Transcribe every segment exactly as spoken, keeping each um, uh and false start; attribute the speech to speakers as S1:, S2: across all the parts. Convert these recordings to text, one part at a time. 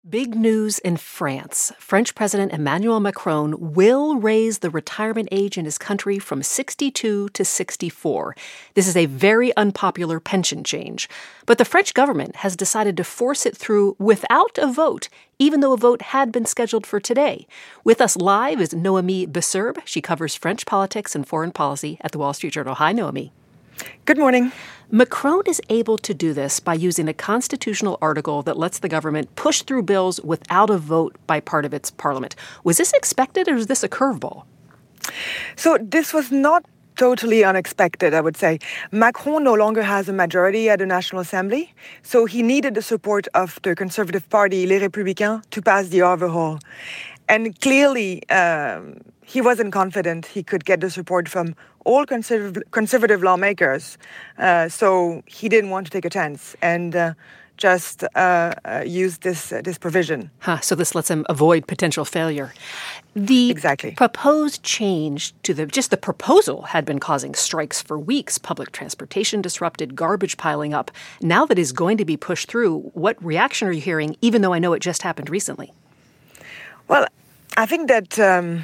S1: Big news in France. French President Emmanuel Macron will raise the retirement age in his country from sixty-two to sixty-four. This is a very unpopular pension change. But the French government has decided to force it through without a vote, even though a vote had been scheduled for today. With us live is Noémie Besserbe. She covers French politics and foreign policy at the Wall Street Journal. Hi, Noémie.
S2: Good morning.
S1: Macron is able to do this by using a constitutional article that lets the government push through bills without a vote by part of its parliament. Was this expected, or is this a curveball?
S2: So this was not totally unexpected, I would say. Macron no longer has a majority at the National Assembly, so he needed the support of the Conservative Party, Les Républicains, to pass the overhaul. And clearly, um, he wasn't confident he could get the support from all conservative, conservative lawmakers. Uh, so he didn't want to take a chance and uh, just uh, uh, use this uh, this provision.
S1: Huh, so this lets him avoid potential failure. The
S2: exactly.
S1: proposed change to the, just the proposal had been causing strikes for weeks, public transportation disrupted, garbage piling up. Now that is going to be pushed through, what reaction are you hearing, even though I know it just happened recently?
S2: Well, I think that um,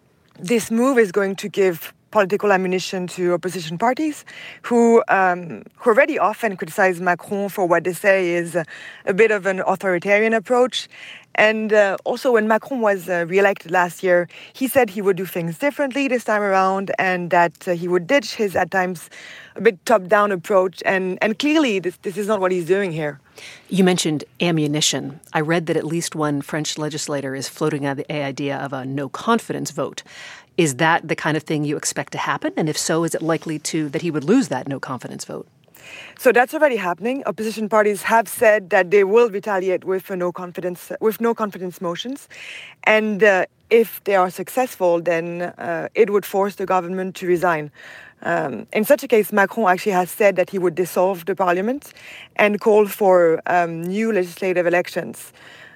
S2: this move is going to give political ammunition to opposition parties who um, who already often criticize Macron for what they say is a, a bit of an authoritarian approach. And uh, also when Macron was uh, re-elected last year, he said he would do things differently this time around and that uh, he would ditch his, at times, a bit top-down approach. And, and clearly, this, this is not what he's doing here.
S1: You mentioned ammunition. I read that at least one French legislator is floating out the idea of a no-confidence vote. Is that the kind of thing you expect to happen? And if so, is it likely to that he would lose that no-confidence vote?
S2: So that's already happening. Opposition parties have said that they will retaliate with a no confidence with no confidence motions, and uh, if they are successful, then uh, it would force the government to resign. Um, in such a case, Macron actually has said that he would dissolve the parliament and call for um, new legislative elections.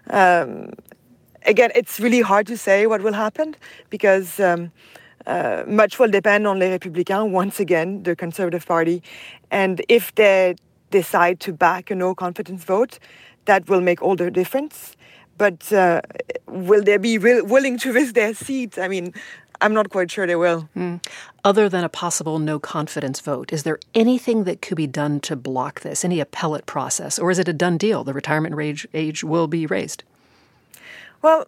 S2: Um, again, it's really hard to say what will happen because um, Uh, much will depend on Les Républicains, once again, the Conservative Party. And if they decide to back a no-confidence vote, that will make all the difference. But uh, will they be re- willing to risk their seats? I mean, I'm not quite sure they will.
S1: Mm. Other than a possible no-confidence vote, is there anything that could be done to block this, any appellate process? Or is it a done deal? The retirement age, age will be raised?
S2: Well,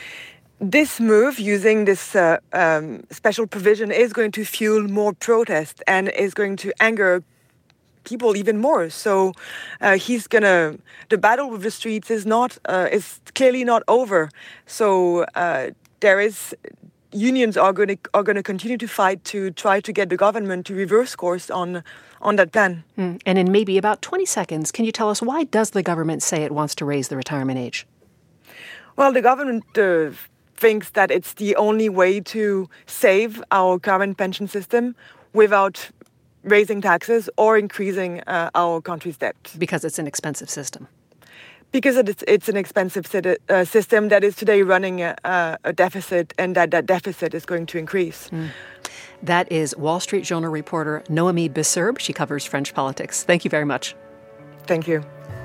S2: this move, using this uh, um, special provision, is going to fuel more protest and is going to anger people even more. So uh, he's gonna. The battle with the streets is not uh, is clearly not over. So uh, there is. Unions are going to are going to continue to fight to try to get the government to reverse course on on that plan.
S1: Mm. And in maybe about twenty seconds, can you tell us why does the government say it wants to raise the retirement age?
S2: Well, the government Uh, thinks that it's the only way to save our current pension system without raising taxes or increasing uh, our country's debt.
S1: Because it's an expensive system.
S2: Because it's, it's an expensive uh, system that is today running a, a deficit, and that that deficit is going to increase.
S1: Mm. That is Wall Street Journal reporter Noémie Besserbe. She covers French politics. Thank you very much.
S2: Thank you.